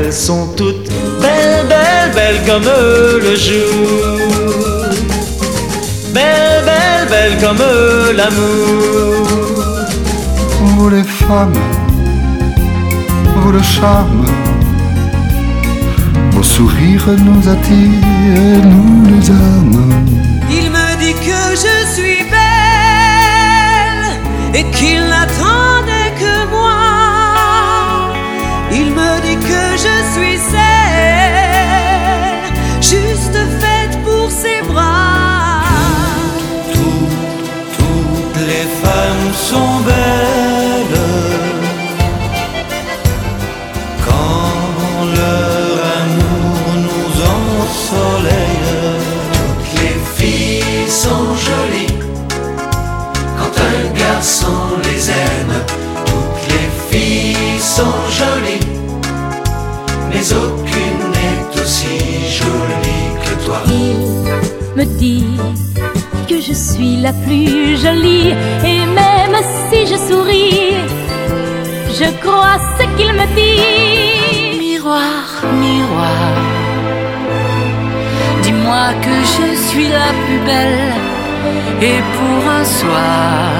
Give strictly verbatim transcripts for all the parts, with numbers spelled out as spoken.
elles sont toutes belles, belles, belles comme le jour. Belles, belles, belles comme l'amour. Vous les femmes, vous le charme, vos sourires nous attirent, nous les âmes. Il me dit que je suis belle et qu'il n'attendait que moi. Il me dit que je suis celle, juste faite pour ses bras. Tout, toutes les femmes sont belles quand leur amour nous ensoleille. Toutes les filles sont jolies quand un garçon les aime. Toutes les filles sont jolies, mais aucune n'est aussi jolie que toi. Il me dit que je suis la plus jolie, et même si je souris, je crois ce qu'il me dit. Miroir, miroir, dis-moi que je suis la plus belle, et pour un soir,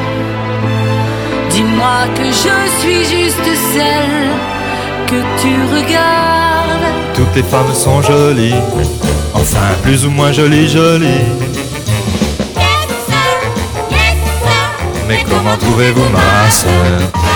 dis-moi que je suis juste celle que tu regardes. Toutes les femmes sont jolies, enfin plus ou moins jolies, jolies. Yes, sir, yes, sir. Mais comment trouvez-vous ma sœur?